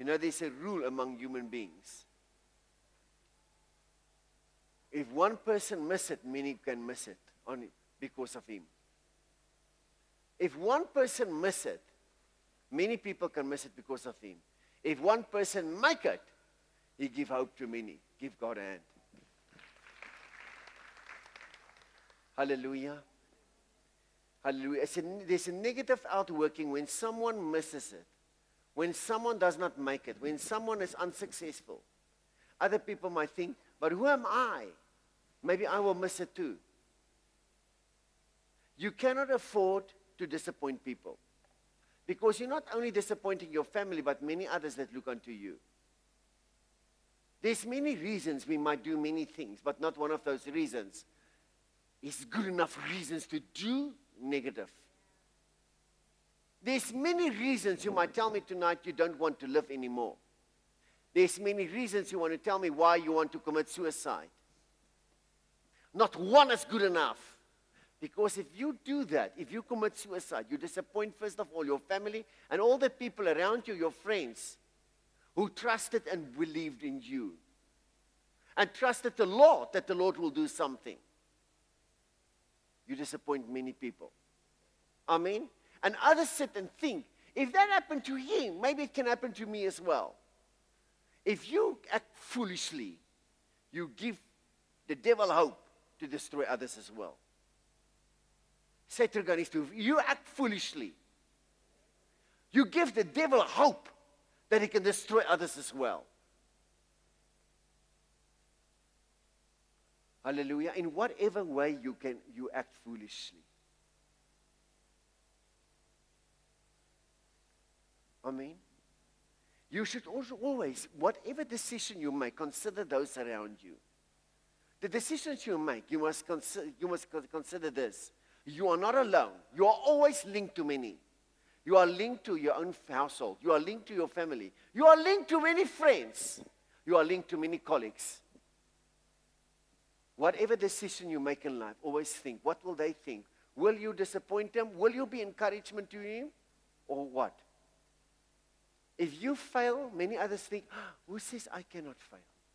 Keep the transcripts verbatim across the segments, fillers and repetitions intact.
You know, there's a rule among human beings. If one person misses it, many can miss it on because of him. If one person misses it, many people can miss it because of him. If one person make it, he give hope to many. Give God a hand. Hallelujah. Hallelujah. It's a, there's a negative outworking when someone misses it. When someone does not make it. When someone is unsuccessful. Other people might think, but who am I? Maybe I will miss it too. You cannot afford to disappoint people. Because you're not only disappointing your family, but many others that look unto you. There's many reasons we might do many things, but not one of those reasons is good enough reasons to do negative. There's many reasons you might tell me tonight you don't want to live anymore. There's many reasons you want to tell me why you want to commit suicide. Not one is good enough. Because if you do that, if you commit suicide, you disappoint first of all your family and all the people around you, your friends, who trusted and believed in you. And trusted the Lord that the Lord will do something. You disappoint many people. Amen? And others sit and think, if that happened to him, maybe it can happen to me as well. If you act foolishly, you give the devil hope to destroy others as well. Say to God, you act foolishly. You give the devil hope that he can destroy others as well. Hallelujah. In whatever way you can, you act foolishly. Amen. You should also always, whatever decision you make, consider those around you. The decisions you make, you must consider, you must consider this. You are not alone. You are always linked to many. You are linked to your own household. You are linked to your family. You are linked to many friends. You are linked to many colleagues. Whatever decision you make in life, always think, what will they think? Will you disappoint them? Will you be encouragement to him? Or what? If you fail, many others think, oh, who says I cannot fail?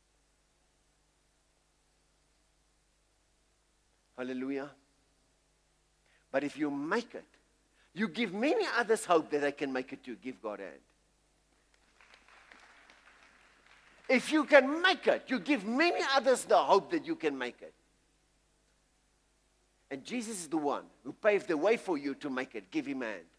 Hallelujah. But if you make it, you give many others hope that they can make it too. Give God a hand. If you can make it, you give many others the hope that you can make it. And Jesus is the one who paved the way for you to make it. Give him a hand.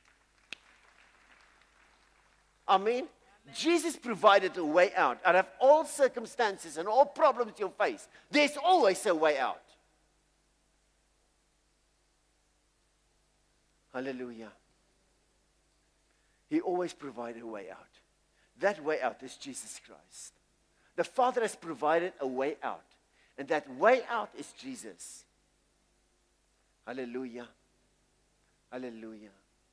Amen. Jesus provided a way out. Out of all circumstances and all problems you face, there's always a way out. Hallelujah. He always provided a way out. That way out is Jesus Christ. The Father has provided a way out. And that way out is Jesus. Hallelujah. Hallelujah.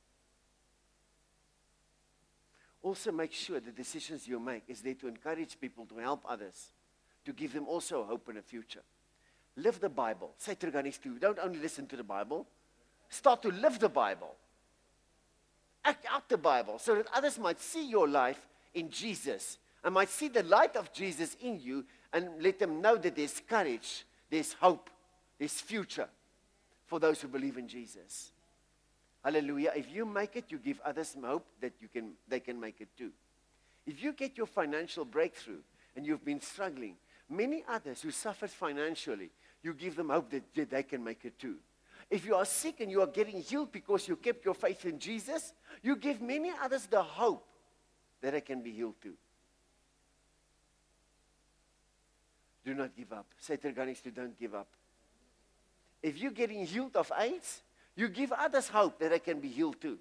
Also make sure the decisions you make is there to encourage people, to help others, to give them also hope in the future. Live the Bible. Say to the guy next to you, don't only listen to the Bible. Start to live the Bible. Act out the Bible so that others might see your life in Jesus and might see the light of Jesus in you and let them know that there's courage, there's hope, there's future for those who believe in Jesus. Hallelujah. If you make it, you give others hope that you can, they can make it too. If you get your financial breakthrough and you've been struggling, many others who suffered financially, you give them hope that, that they can make it too. If you are sick and you are getting healed because you kept your faith in Jesus, you give many others the hope that they can be healed too. Do not give up. Say to the guy next to you, don't give up. If you're getting healed of AIDS, you give others hope that they can be healed too.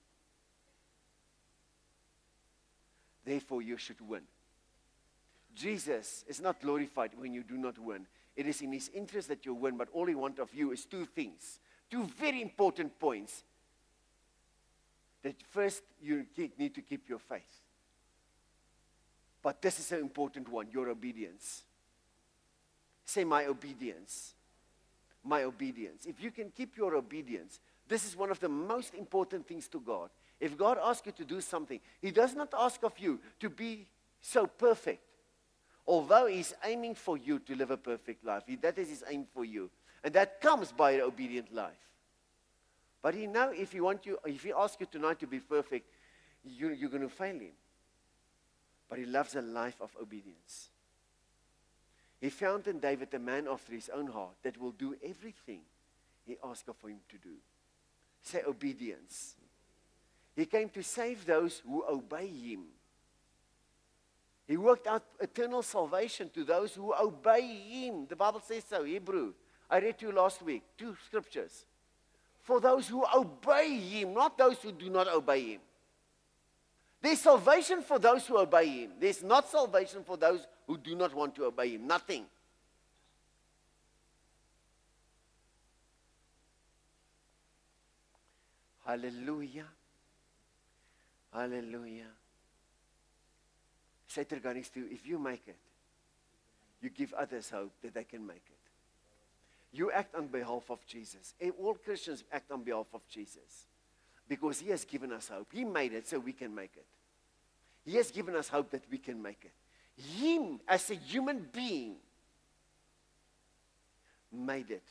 Therefore, you should win. Jesus is not glorified when you do not win. It is in his interest that you win, but all he wants of you is two things. Two very important points. That first, you need to keep your faith. But this is an important one, your obedience. Say, my obedience. My obedience. If you can keep your obedience, this is one of the most important things to God. If God asks you to do something, He does not ask of you to be so perfect. Although He's aiming for you to live a perfect life. He, that is His aim for you. And that comes by an obedient life. But He knows if He want you, if He asks you tonight to be perfect, you, you're going to fail Him. But He loves a life of obedience. He found in David a man after His own heart that will do everything He asked for him to do. Say obedience. He came to save those who obey Him. He worked out eternal salvation to those who obey Him. The Bible says so, Hebrew. I read to you last week, two scriptures. For those who obey Him, not those who do not obey Him. There's salvation for those who obey Him. There's not salvation for those who do not want to obey Him. Nothing. Hallelujah. Hallelujah. Say to God, if you make it, you give others hope that they can make it. You act on behalf of Jesus. All Christians act on behalf of Jesus. Because He has given us hope. He made it so we can make it. He has given us hope that we can make it. Him, as a human being, made it.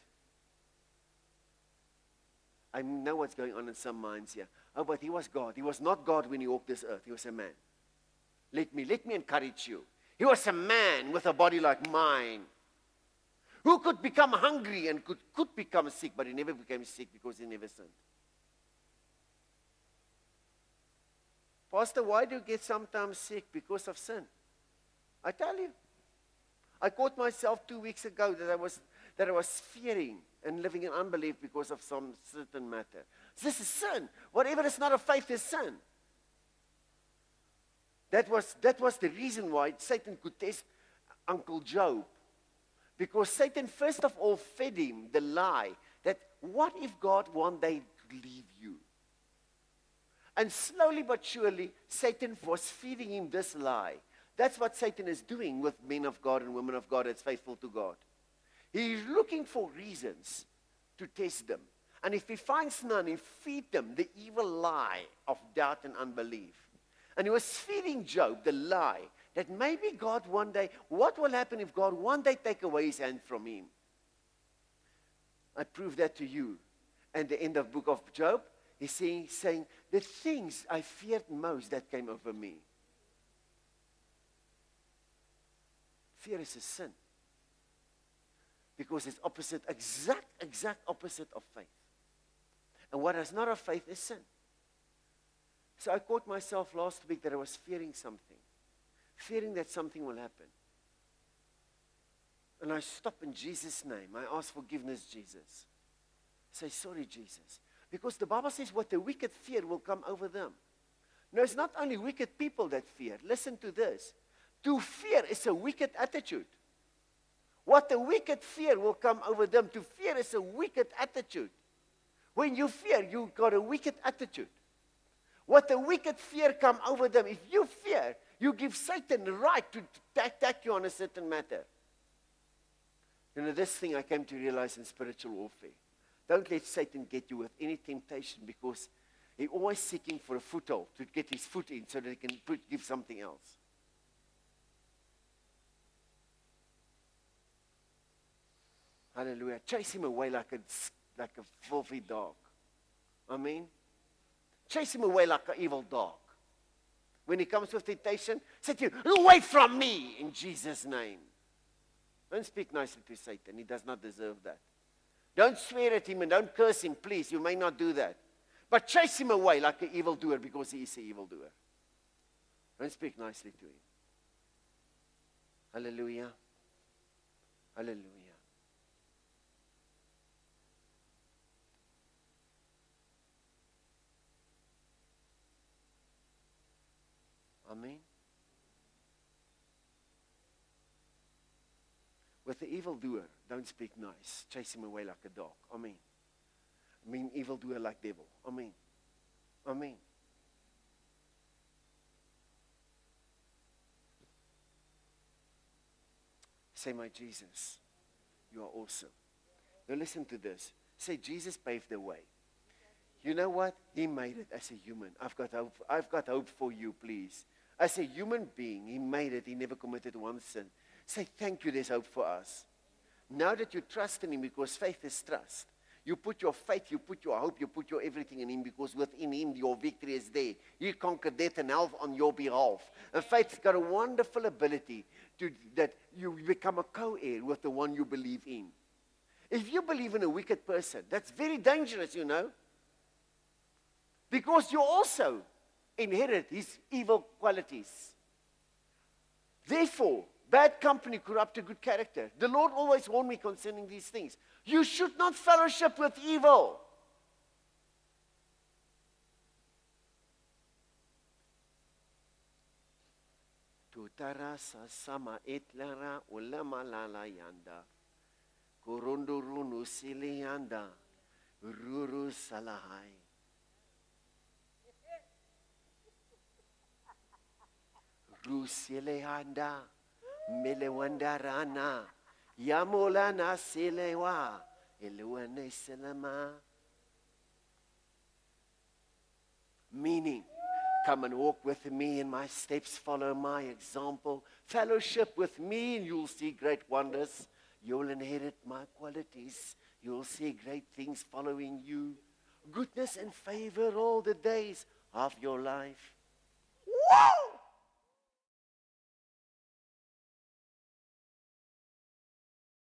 I know what's going on in some minds here. Oh, but He was God. He was not God when He walked this earth. He was a man. Let me, let me encourage you. He was a man with a body like mine, who could become hungry and could, could become sick, but He never became sick because He never sinned. Pastor, why do you get sometimes sick? Because of sin. I tell you. I caught myself two weeks ago that I was that I was fearing and living in unbelief because of some certain matter. This is sin. Whatever is not of faith is sin. That was, that was the reason why Satan could test Uncle Job. Because Satan first of all fed him the lie that what if God one day leave you? And slowly but surely, Satan was feeding him this lie. That's what Satan is doing with men of God and women of God that's faithful to God. He's looking for reasons to test them. And if he finds none, he feeds them the evil lie of doubt and unbelief. And he was feeding Job the lie that maybe God one day, what will happen if God one day take away His hand from him? I prove that to you. And the end of the book of Job, he's saying, saying, the things I feared most that came over me. Fear is a sin. Because it's opposite, exact, exact opposite of faith. And what is not of faith is sin. So I caught myself last week that I was fearing something. Fearing that something will happen. And I stop in Jesus' name. I ask forgiveness, Jesus. Say, sorry, Jesus. Because the Bible says what the wicked fear will come over them. No, it's not only wicked people that fear. Listen to this. To fear is a wicked attitude. What the wicked fear will come over them. To fear is a wicked attitude. When you fear, you've got a wicked attitude. What the wicked fear come over them. If you fear, you give Satan the right to attack you on a certain matter. You know, this thing I came to realize in spiritual warfare. Don't let Satan get you with any temptation because he's always seeking for a foothold to get his foot in so that he can put, give something else. Hallelujah. Chase him away like a, like a filthy dog. Amen. Chase him away like an evil dog. When he comes with temptation, say to you, away from me in Jesus' name. Don't speak nicely to Satan. He does not deserve that. Don't swear at him and don't curse him, please. You may not do that. But chase him away like an evildoer because he is an evildoer. Don't speak nicely to him. Hallelujah. Hallelujah. Amen. With the evildoer, don't speak nice. Chase him away like a dog. Amen. I mean evildoer like devil. Amen. Amen. Say, my Jesus, you are awesome. Now listen to this. Say, Jesus paved the way. You know what? He made it as a human. I've got hope. I've got hope for you, please. As a human being, he made it. He never committed one sin. Say, thank you, there's hope for us. Now that you trust in him, because faith is trust. You put your faith, you put your hope, you put your everything in him, because within him, your victory is there. He conquered death and hell on your behalf. And faith's got a wonderful ability to that you become a co-heir with the one you believe in. If you believe in a wicked person, that's very dangerous, you know. Because you also inherit his evil qualities. Therefore, bad company corrupt a good character. The Lord always warned me concerning these things. You should not fellowship with evil. Tutara sama etlara ulama lala yanda. Korondorunu siliyanda. Ruru salahai. Rusilehanda. Melewandarana. Yamolana silewa. Eluane selama. Meaning, come and walk with me in my steps, follow my example. Fellowship with me and you'll see great wonders. You'll inherit my qualities. You'll see great things following you. Goodness and favor all the days of your life. Woo!